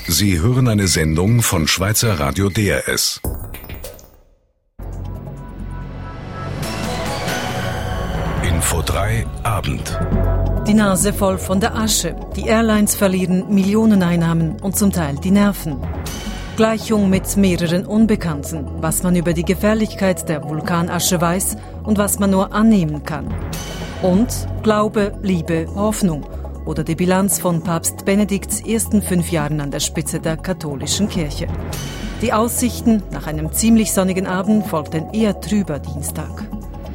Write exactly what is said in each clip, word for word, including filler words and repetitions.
Sie hören eine Sendung von Schweizer Radio D R S. Info drei Abend. Die Nase voll von der Asche. Die Airlines verlieren Millioneneinnahmen und zum Teil die Nerven. Gleichung mit mehreren Unbekannten, was man über die Gefährlichkeit der Vulkanasche weiß und was man nur annehmen kann. Und Glaube, Liebe, Hoffnung oder die Bilanz von Papst Benedikts ersten fünf Jahren an der Spitze der katholischen Kirche. Die Aussichten nach einem ziemlich sonnigen Abend folgt ein eher trüber Dienstag.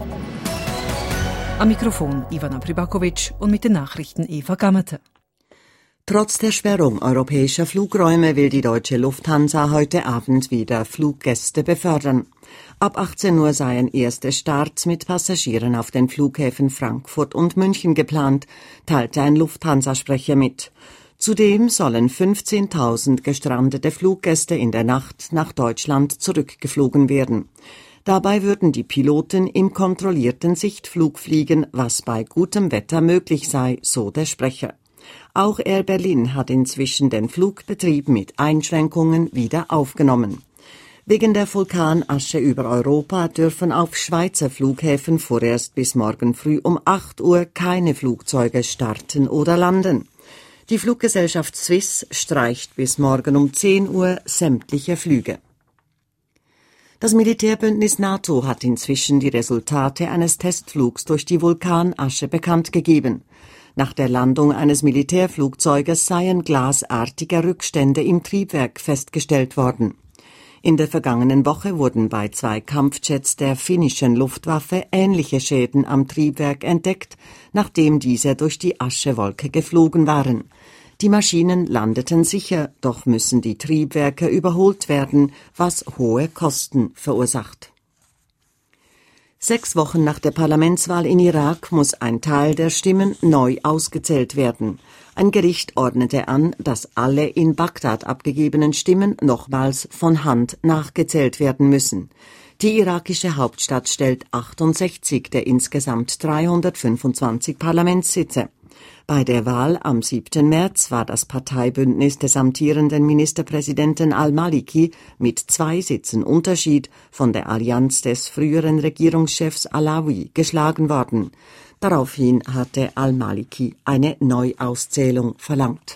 Am Mikrofon Ivana Pribakovic und mit den Nachrichten Eva Gammerte. Trotz der Sperrung europäischer Flugräume will die deutsche Lufthansa heute Abend wieder Fluggäste befördern. Ab achtzehn Uhr seien erste Starts mit Passagieren auf den Flughäfen Frankfurt und München geplant, teilte ein Lufthansa-Sprecher mit. Zudem sollen fünfzehntausend gestrandete Fluggäste in der Nacht nach Deutschland zurückgeflogen werden. Dabei würden die Piloten im kontrollierten Sichtflug fliegen, was bei gutem Wetter möglich sei, so der Sprecher. Auch Air Berlin hat inzwischen den Flugbetrieb mit Einschränkungen wieder aufgenommen. Wegen der Vulkanasche über Europa dürfen auf Schweizer Flughäfen vorerst bis morgen früh um acht Uhr keine Flugzeuge starten oder landen. Die Fluggesellschaft Swiss streicht bis morgen um zehn Uhr sämtliche Flüge. Das Militärbündnis NATO hat inzwischen die Resultate eines Testflugs durch die Vulkanasche bekannt gegeben. Nach der Landung eines Militärflugzeuges seien glasartige Rückstände im Triebwerk festgestellt worden. In der vergangenen Woche wurden bei zwei Kampfjets der finnischen Luftwaffe ähnliche Schäden am Triebwerk entdeckt, nachdem diese durch die Aschewolke geflogen waren. Die Maschinen landeten sicher, doch müssen die Triebwerke überholt werden, was hohe Kosten verursacht. Sechs Wochen nach der Parlamentswahl in Irak muss ein Teil der Stimmen neu ausgezählt werden. Ein Gericht ordnete an, dass alle in Bagdad abgegebenen Stimmen nochmals von Hand nachgezählt werden müssen. Die irakische Hauptstadt stellt achtundsechzig der insgesamt dreihundertfünfundzwanzig Parlamentssitze. Bei der Wahl am siebten März war das Parteibündnis des amtierenden Ministerpräsidenten al-Maliki mit zwei Sitzen Unterschied von der Allianz des früheren Regierungschefs Alawi geschlagen worden. Daraufhin hatte al-Maliki eine Neuauszählung verlangt.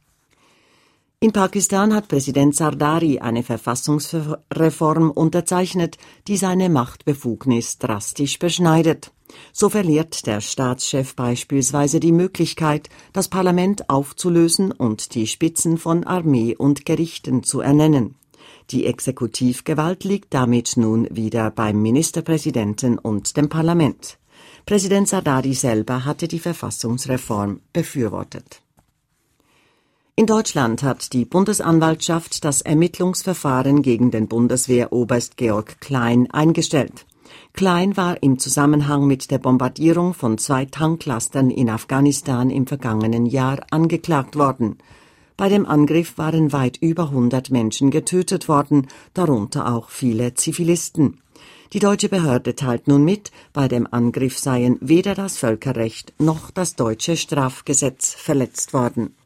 In Pakistan hat Präsident Zardari eine Verfassungsreform unterzeichnet, die seine Machtbefugnis drastisch beschneidet. So verliert der Staatschef beispielsweise die Möglichkeit, das Parlament aufzulösen und die Spitzen von Armee und Gerichten zu ernennen. Die Exekutivgewalt liegt damit nun wieder beim Ministerpräsidenten und dem Parlament. Präsident Zardari selber hatte die Verfassungsreform befürwortet. In Deutschland hat die Bundesanwaltschaft das Ermittlungsverfahren gegen den Bundeswehroberst Georg Klein eingestellt. Klein war im Zusammenhang mit der Bombardierung von zwei Tanklastern in Afghanistan im vergangenen Jahr angeklagt worden. Bei dem Angriff waren weit über hundert Menschen getötet worden, darunter auch viele Zivilisten. Die deutsche Behörde teilt nun mit, bei dem Angriff seien weder das Völkerrecht noch das deutsche Strafgesetz verletzt worden.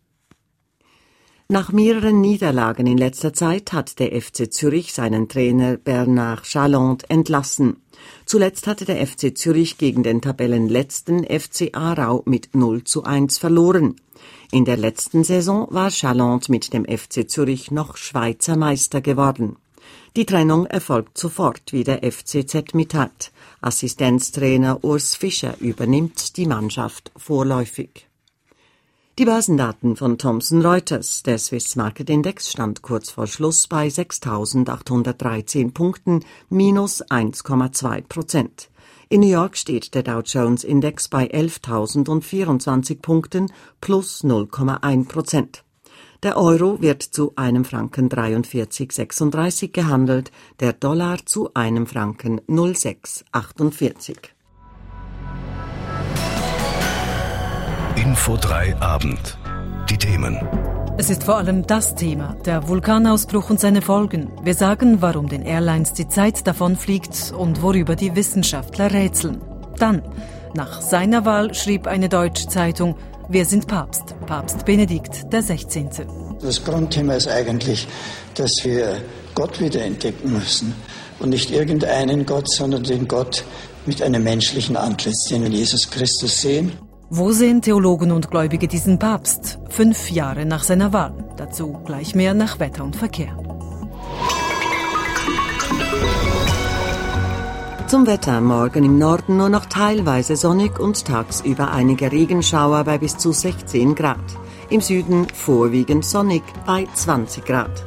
Nach mehreren Niederlagen in letzter Zeit hat der F C Zürich seinen Trainer Bernard Chalante entlassen. Zuletzt hatte der F C Zürich gegen den Tabellenletzten F C Aarau mit null zu eins verloren. In der letzten Saison war Chalante mit dem F C Zürich noch Schweizer Meister geworden. Die Trennung erfolgt sofort, wie der F C Z mitteilt. Assistenztrainer Urs Fischer übernimmt die Mannschaft vorläufig. Die Börsendaten von Thomson Reuters. Der Swiss Market Index stand kurz vor Schluss bei sechstausendachthundertdreizehn Punkten, minus eins Komma zwei Prozent. In New York steht der Dow Jones Index bei elftausendvierundzwanzig Punkten, plus null Komma eins Prozent. Der Euro wird zu einem Franken dreiundvierzig Komma sechsunddreißig gehandelt, der Dollar zu einem Franken null Komma sechs achtundvierzig. Info drei Abend. Die Themen. Es ist vor allem das Thema, der Vulkanausbruch und seine Folgen. Wir sagen, warum den Airlines die Zeit davonfliegt und worüber die Wissenschaftler rätseln. Dann, nach seiner Wahl schrieb eine deutsche Zeitung, wir sind Papst, Papst Benedikt der Sechzehnte. Das Grundthema ist eigentlich, dass wir Gott wiederentdecken müssen. Und nicht irgendeinen Gott, sondern den Gott mit einem menschlichen Antlitz, den wir in Jesus Christus sehen. Wo sehen Theologen und Gläubige diesen Papst? Fünf Jahre nach seiner Wahl. Dazu gleich mehr nach Wetter und Verkehr. Zum Wetter: Morgen im Norden nur noch teilweise sonnig und tagsüber einige Regenschauer bei bis zu sechzehn Grad. Im Süden vorwiegend sonnig bei zwanzig Grad.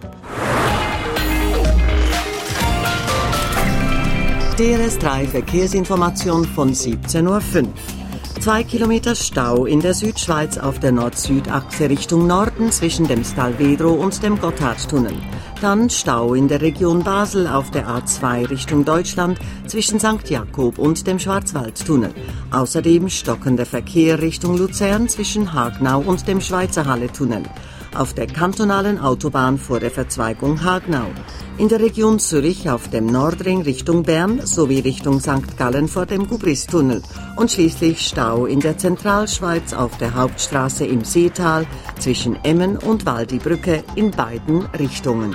D R S drei Verkehrsinformation von siebzehn Uhr fünf. Zwei Kilometer Stau in der Südschweiz auf der Nord-Süd-Achse Richtung Norden zwischen dem Stalvedro und dem Gotthardtunnel. Dann Stau in der Region Basel auf der A zwei Richtung Deutschland zwischen Sankt Jakob und dem Schwarzwaldtunnel. Außerdem stockender Verkehr Richtung Luzern zwischen Hagnau und dem Schweizerhalle-Tunnel. Auf der kantonalen Autobahn vor der Verzweigung Hagnau. In der Region Zürich auf dem Nordring Richtung Bern sowie Richtung Sankt Gallen vor dem Gubristunnel. Und schließlich Stau in der Zentralschweiz auf der Hauptstraße im Seetal zwischen Emmen und Waldibrücke in beiden Richtungen.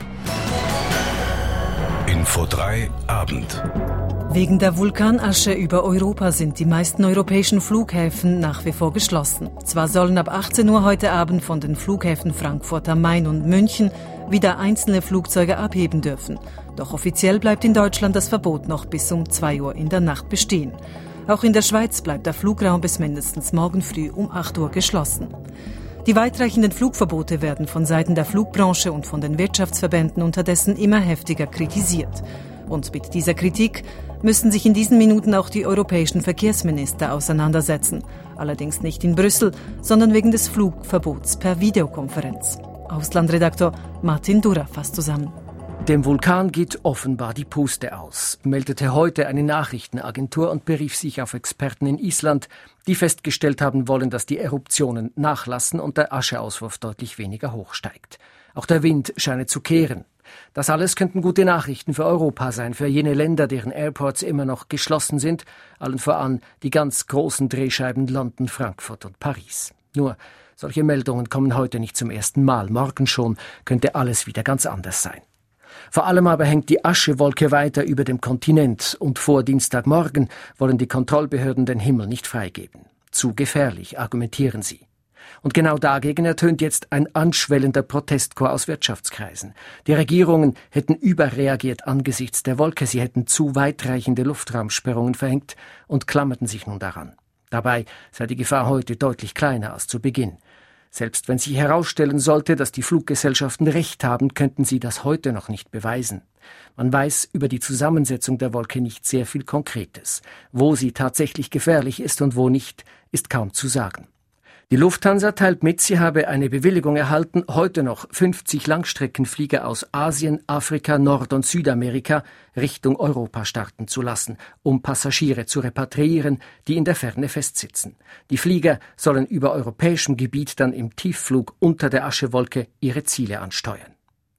Info drei Abend. Wegen der Vulkanasche über Europa sind die meisten europäischen Flughäfen nach wie vor geschlossen. Zwar sollen ab achtzehn Uhr heute Abend von den Flughäfen Frankfurt am Main und München wieder einzelne Flugzeuge abheben dürfen. Doch offiziell bleibt in Deutschland das Verbot noch bis um zwei Uhr in der Nacht bestehen. Auch in der Schweiz bleibt der Flugraum bis mindestens morgen früh um acht Uhr geschlossen. Die weitreichenden Flugverbote werden von Seiten der Flugbranche und von den Wirtschaftsverbänden unterdessen immer heftiger kritisiert. Und mit dieser Kritik müssen sich in diesen Minuten auch die europäischen Verkehrsminister auseinandersetzen. Allerdings nicht in Brüssel, sondern wegen des Flugverbots per Videokonferenz. Auslandredaktor Martin Durra fasst zusammen. Dem Vulkan geht offenbar die Puste aus, meldete heute eine Nachrichtenagentur und berief sich auf Experten in Island, die festgestellt haben wollen, dass die Eruptionen nachlassen und der Ascheauswurf deutlich weniger hoch steigt. Auch der Wind scheine zu kehren. Das alles könnten gute Nachrichten für Europa sein, für jene Länder, deren Airports immer noch geschlossen sind, allen voran die ganz großen Drehscheiben London, Frankfurt und Paris. Nur, solche Meldungen kommen heute nicht zum ersten Mal. Morgen schon könnte alles wieder ganz anders sein. Vor allem aber hängt die Aschewolke weiter über dem Kontinent und vor Dienstagmorgen wollen die Kontrollbehörden den Himmel nicht freigeben. Zu gefährlich, argumentieren sie. Und genau dagegen ertönt jetzt ein anschwellender Protestchor aus Wirtschaftskreisen. Die Regierungen hätten überreagiert angesichts der Wolke, sie hätten zu weitreichende Luftraumsperrungen verhängt und klammerten sich nun daran. Dabei sei die Gefahr heute deutlich kleiner als zu Beginn. Selbst wenn sich herausstellen sollte, dass die Fluggesellschaften Recht haben, könnten sie das heute noch nicht beweisen. Man weiß über die Zusammensetzung der Wolke nicht sehr viel Konkretes. Wo sie tatsächlich gefährlich ist und wo nicht, ist kaum zu sagen. Die Lufthansa teilt mit, sie habe eine Bewilligung erhalten, heute noch fünfzig Langstreckenflieger aus Asien, Afrika, Nord- und Südamerika Richtung Europa starten zu lassen, um Passagiere zu repatriieren, die in der Ferne festsitzen. Die Flieger sollen über europäischem Gebiet dann im Tiefflug unter der Aschewolke ihre Ziele ansteuern.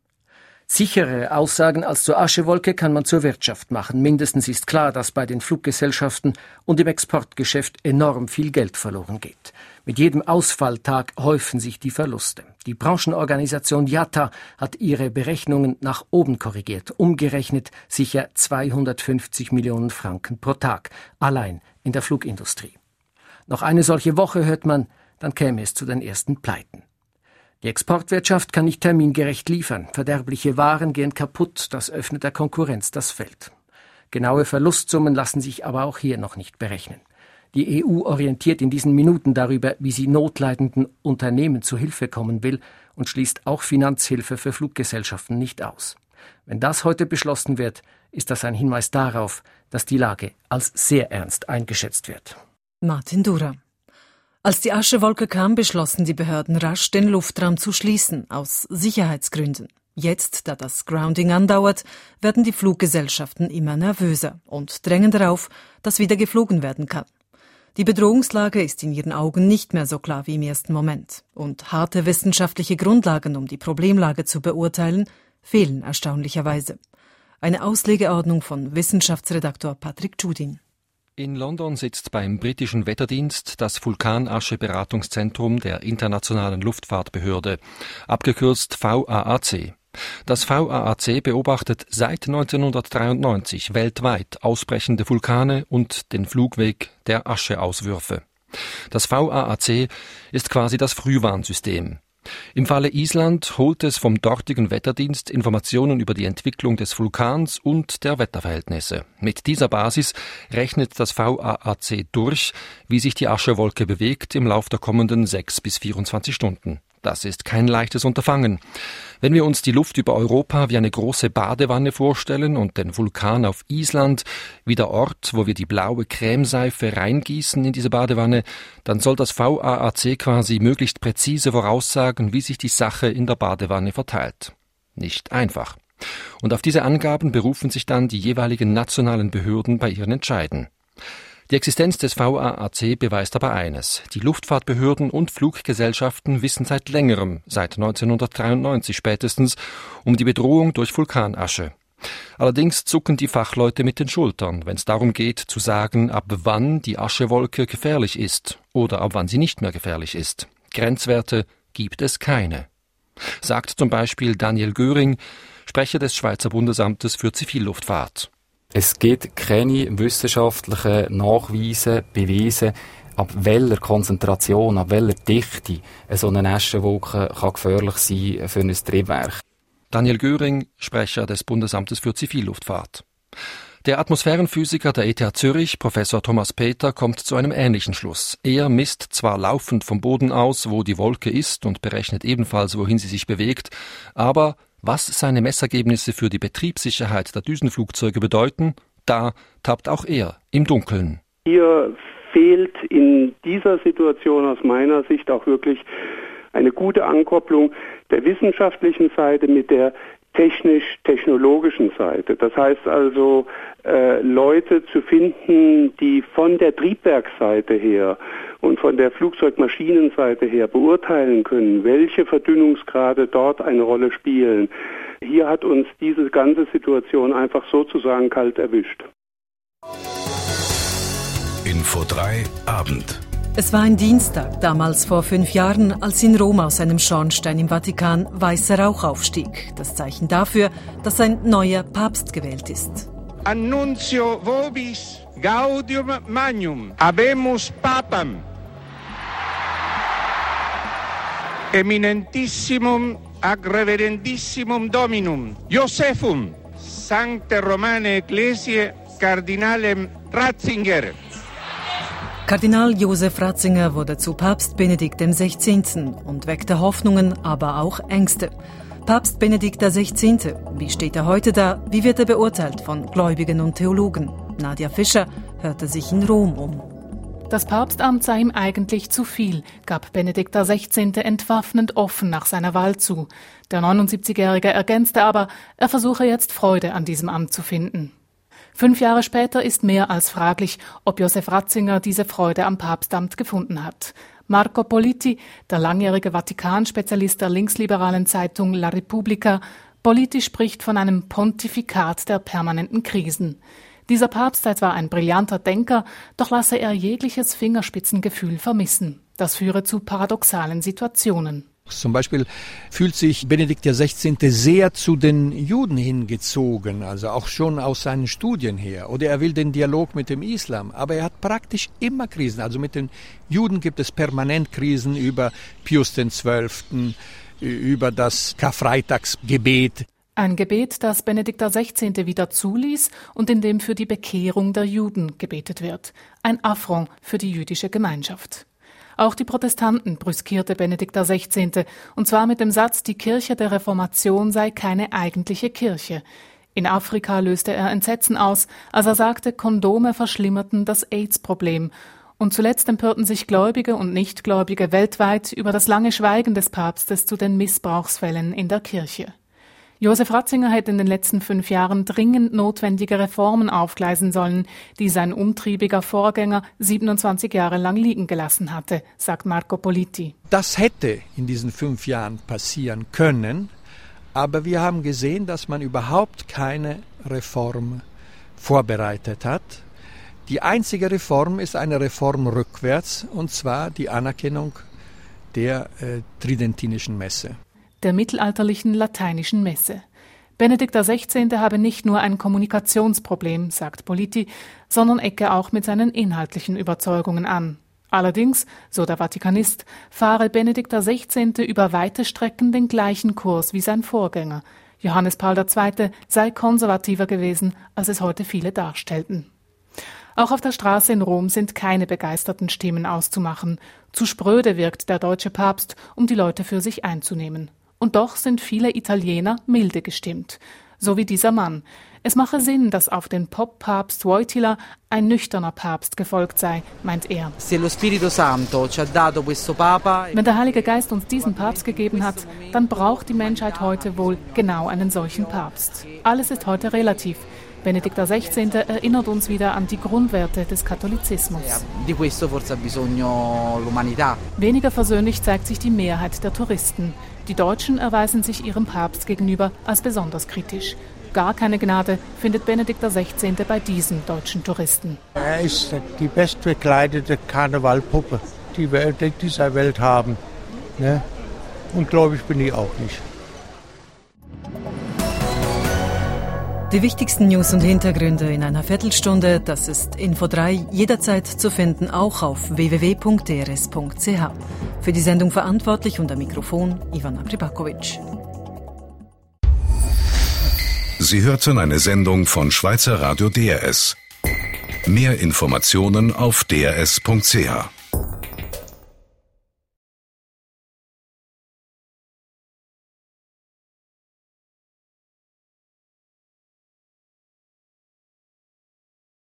Sichere Aussagen als zur Aschewolke kann man zur Wirtschaft machen. Mindestens ist klar, dass bei den Fluggesellschaften und im Exportgeschäft enorm viel Geld verloren geht. Mit jedem Ausfalltag häufen sich die Verluste. Die Branchenorganisation I A T A hat ihre Berechnungen nach oben korrigiert, umgerechnet sicher zweihundertfünfzig Millionen Franken pro Tag, allein in der Flugindustrie. Noch eine solche Woche, hört man, dann käme es zu den ersten Pleiten. Die Exportwirtschaft kann nicht termingerecht liefern. Verderbliche Waren gehen kaputt, das öffnet der Konkurrenz das Feld. Genaue Verlustsummen lassen sich aber auch hier noch nicht berechnen. Die E U orientiert in diesen Minuten darüber, wie sie notleidenden Unternehmen zu Hilfe kommen will und schließt auch Finanzhilfe für Fluggesellschaften nicht aus. Wenn das heute beschlossen wird, ist das ein Hinweis darauf, dass die Lage als sehr ernst eingeschätzt wird. Martin Durra. Als die Aschewolke kam, beschlossen die Behörden rasch, den Luftraum zu schließen, aus Sicherheitsgründen. Jetzt, da das Grounding andauert, werden die Fluggesellschaften immer nervöser und drängen darauf, dass wieder geflogen werden kann. Die Bedrohungslage ist in ihren Augen nicht mehr so klar wie im ersten Moment. Und harte wissenschaftliche Grundlagen, um die Problemlage zu beurteilen, fehlen erstaunlicherweise. Eine Auslegeordnung von Wissenschaftsredaktor Patrick Judin. In London sitzt beim britischen Wetterdienst das Vulkanascheberatungszentrum der Internationalen Luftfahrtbehörde, abgekürzt V A A C. Das V A A C beobachtet seit neunzehnhundertdreiundneunzig weltweit ausbrechende Vulkane und den Flugweg der Ascheauswürfe. Das V A A C ist quasi das Frühwarnsystem. Im Falle Island holt es vom dortigen Wetterdienst Informationen über die Entwicklung des Vulkans und der Wetterverhältnisse. Mit dieser Basis rechnet das V A A C durch, wie sich die Aschewolke bewegt im Lauf der kommenden sechs bis vierundzwanzig Stunden. Das ist kein leichtes Unterfangen. Wenn wir uns die Luft über Europa wie eine große Badewanne vorstellen und den Vulkan auf Island wie der Ort, wo wir die blaue Cremeseife reingießen in diese Badewanne, dann soll das V A A C quasi möglichst präzise voraussagen, wie sich die Sache in der Badewanne verteilt. Nicht einfach. Und auf diese Angaben berufen sich dann die jeweiligen nationalen Behörden bei ihren Entscheiden. Die Existenz des V A A C beweist aber eines. Die Luftfahrtbehörden und Fluggesellschaften wissen seit längerem, seit neunzehnhundertdreiundneunzig spätestens, um die Bedrohung durch Vulkanasche. Allerdings zucken die Fachleute mit den Schultern, wenn es darum geht, zu sagen, ab wann die Aschewolke gefährlich ist oder ab wann sie nicht mehr gefährlich ist. Grenzwerte gibt es keine. Sagt zum Beispiel Daniel Göring, Sprecher des Schweizer Bundesamtes für Zivilluftfahrt. Es gibt keine wissenschaftlichen Nachweise, Beweise, ab welcher Konzentration, ab welcher Dichte so eine Aschewolke kann gefährlich sein für ein Triebwerk. Daniel Göring, Sprecher des Bundesamtes für Zivilluftfahrt. Der Atmosphärenphysiker der E T H Zürich, Professor Thomas Peter, kommt zu einem ähnlichen Schluss. Er misst zwar laufend vom Boden aus, wo die Wolke ist und berechnet ebenfalls, wohin sie sich bewegt, aber was seine Messergebnisse für die Betriebssicherheit der Düsenflugzeuge bedeuten, da tappt auch er im Dunkeln. Hier fehlt in dieser Situation aus meiner Sicht auch wirklich eine gute Ankopplung der wissenschaftlichen Seite mit der technisch-technologischen Seite. Das heißt also, äh, Leute zu finden, die von der Triebwerksseite her und von der Flugzeugmaschinenseite her beurteilen können, welche Verdünnungsgrade dort eine Rolle spielen. Hier hat uns diese ganze Situation einfach sozusagen kalt erwischt. Info drei Abend. Es war ein Dienstag, damals vor fünf Jahren, als in Rom aus einem Schornstein im Vatikan weißer Rauch aufstieg. Das Zeichen dafür, dass ein neuer Papst gewählt ist. Annuncio vobis gaudium magnum, habemus papam, eminentissimum ac reverendissimum dominum, Josephum, sancte Romane Ecclesiae, Kardinalem Ratzinger. Kardinal Josef Ratzinger wurde zu Papst Benedikt der Sechzehnte und weckte Hoffnungen, aber auch Ängste. Papst Benedikt der Sechzehnte, wie steht er heute da? Wie wird er beurteilt von Gläubigen und Theologen? Nadja Fischer hörte sich in Rom um. Das Papstamt sei ihm eigentlich zu viel, gab Benedikt der Sechzehnte entwaffnend offen nach seiner Wahl zu. Der neunundsiebzigjährige ergänzte aber, er versuche jetzt Freude an diesem Amt zu finden. Fünf Jahre später ist mehr als fraglich, ob Josef Ratzinger diese Freude am Papstamt gefunden hat. Marco Politi, der langjährige Vatikan-Spezialist der linksliberalen Zeitung La Repubblica, Politi spricht von einem Pontifikat der permanenten Krisen. Dieser Papst sei zwar ein brillanter Denker, doch lasse er jegliches Fingerspitzengefühl vermissen. Das führe zu paradoxalen Situationen. Zum Beispiel fühlt sich Benedikt der Sechzehnte sehr zu den Juden hingezogen, also auch schon aus seinen Studien her. Oder er will den Dialog mit dem Islam, aber er hat praktisch immer Krisen. Also mit den Juden gibt es permanent Krisen über Pius den Zwölften, über das Karfreitagsgebet. Ein Gebet, das Benedikt der Sechzehnte wieder zuließ und in dem für die Bekehrung der Juden gebetet wird. Ein Affront für die jüdische Gemeinschaft. Auch die Protestanten brüskierte Benedikt der Sechzehnte, und zwar mit dem Satz, die Kirche der Reformation sei keine eigentliche Kirche. In Afrika löste er Entsetzen aus, als er sagte, Kondome verschlimmerten das AIDS-Problem. Und zuletzt empörten sich Gläubige und Nichtgläubige weltweit über das lange Schweigen des Papstes zu den Missbrauchsfällen in der Kirche. Josef Ratzinger hätte in den letzten fünf Jahren dringend notwendige Reformen aufgleisen sollen, die sein umtriebiger Vorgänger siebenundzwanzig Jahre lang liegen gelassen hatte, sagt Marco Politi. Das hätte in diesen fünf Jahren passieren können, aber wir haben gesehen, dass man überhaupt keine Reform vorbereitet hat. Die einzige Reform ist eine Reform rückwärts, und zwar die Anerkennung der äh, tridentinischen Messe. Der mittelalterlichen lateinischen Messe. Benedikt der Sechzehnte habe nicht nur ein Kommunikationsproblem, sagt Politi, sondern ecke auch mit seinen inhaltlichen Überzeugungen an. Allerdings, so der Vatikanist, fahre Benedikt der Sechzehnte über weite Strecken den gleichen Kurs wie sein Vorgänger. Johannes Paul der Zweite sei konservativer gewesen, als es heute viele darstellten. Auch auf der Straße in Rom sind keine begeisterten Stimmen auszumachen. Zu spröde wirkt der deutsche Papst, um die Leute für sich einzunehmen. Und doch sind viele Italiener milde gestimmt. So wie dieser Mann. Es mache Sinn, dass auf den Pop-Papst Wojtyla ein nüchterner Papst gefolgt sei, meint er. Wenn der Heilige Geist uns diesen Papst gegeben hat, dann braucht die Menschheit heute wohl genau einen solchen Papst. Alles ist heute relativ. Benedikt der Sechzehnte erinnert uns wieder an die Grundwerte des Katholizismus. Weniger versöhnlich zeigt sich die Mehrheit der Touristen. Die Deutschen erweisen sich ihrem Papst gegenüber als besonders kritisch. Gar keine Gnade findet Benedikt der Sechzehnte bei diesen deutschen Touristen. Er ist die bestbekleidete Karnevalpuppe, die wir in dieser Welt haben. Ne? Ungläubig bin ich auch nicht. Die wichtigsten News und Hintergründe in einer Viertelstunde, das ist Info drei, jederzeit zu finden, auch auf w w w punkt d r s punkt c h. Für die Sendung verantwortlich und am Mikrofon Ivana Pribakovic. Sie hörten eine Sendung von Schweizer Radio D R S. Mehr Informationen auf d r s punkt c h.